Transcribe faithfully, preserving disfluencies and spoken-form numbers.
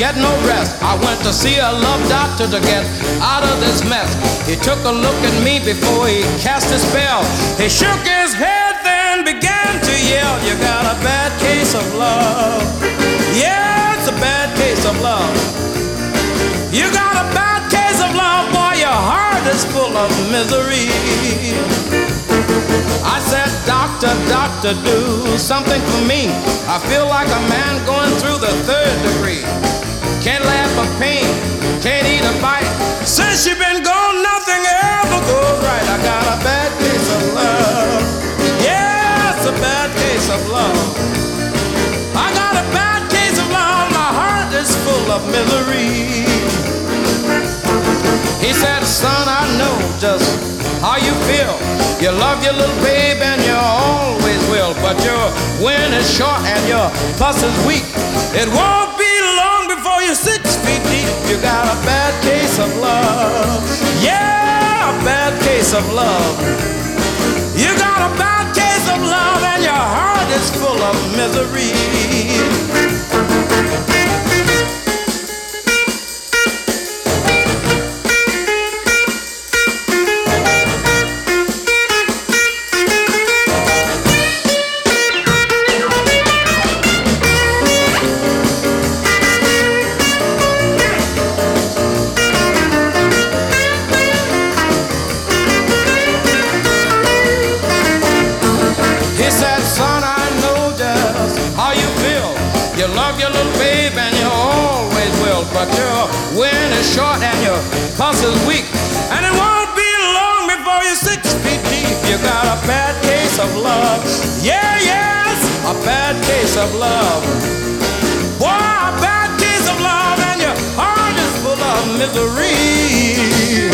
get no rest. I went to see a love doctor to get out of this mess. He took a look at me before he cast his spell. He shook his head, then began to yell, you got a bad case of love. Yeah, it's a bad case of love. You got a bad case of love, boy, your heart is full of misery. I said, doctor, doctor, do something for me. I feel like a man going through the third degree. Can't laugh for pain, can't eat a bite. Since you've been gone, nothing ever goes right. I got a bad case of love. Yeah, it's a bad case of love. I got a bad case of love. My heart is full of misery. He said, son, I know just how you feel. You love your little babe and you always will, but your wind is short and your pulse is weak. It won't be long before you're six feet deep. You got a bad case of love. Yeah, a bad case of love. You got a bad case of love and your heart is full of misery. But your wind is short and your pulse is weak, and it won't be long before you're six feet deep. You got a bad case of love. Yeah, yes, a bad case of love. Boy, a bad case of love, and your heart is full of misery.